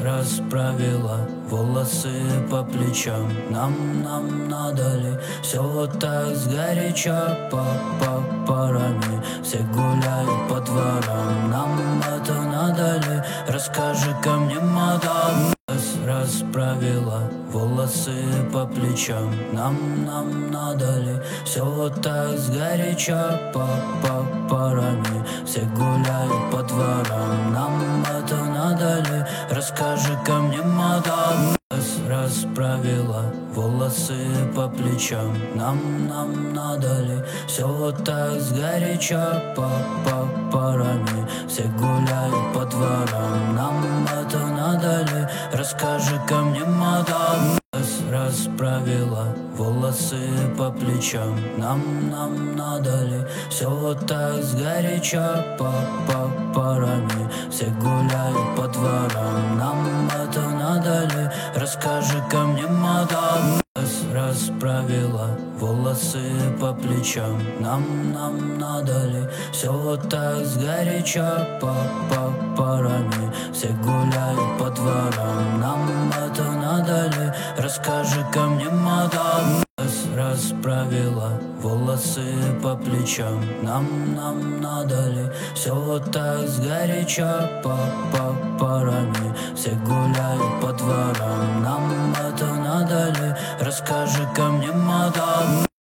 расправила волосы по плечам. Нам надо ли все вот так сгоряча? По парами все гуляют по дворам. Нам это надо ли? Расскажи-ка мне, мадам. Расправила волосы по плечам. Нам надо ли все вот так сгоряча? По парами все гуляют по дворам. Нам это надо ли? Расскажи-ка мне, мадам. Расправила волосы по плечам. Нам надо ли все вот так сгоряча? По парами все гуляют по дворам. Нам это надо ли? Расскажи-ка мне, мадам. Расправила волосы по плечам. Нам надо ли все вот так сгоряча? По парами все гуляют по дворам. Нам это надо ли? Расскажи-ка мне, мадам. Расправила волосы по плечам. Нам надо ли все вот так сгоряча? По парами все гуляют по дворам. Нам это надо ли? Расскажи-ка мне, мадам. Расправила волосы по плечам. Нам надо ли все вот так сгоряча? По парами все гуляют по дворам. Нам это надо ли? Расскажи-ка мне, мадам.